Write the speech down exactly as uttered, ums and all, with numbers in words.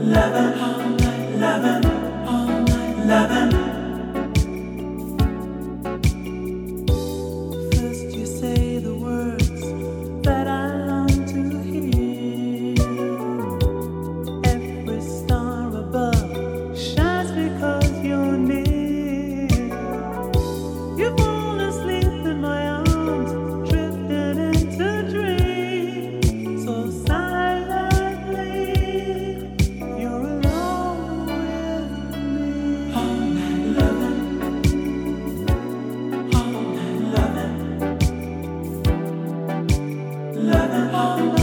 loving, all night, loving, all night, loving. First you say the words that I long to hear. Every star above shines because you're near. You fall asleep in my arms, drifting into dreams. So silently, you're alone with me. All night loving, all night loving, loving all night.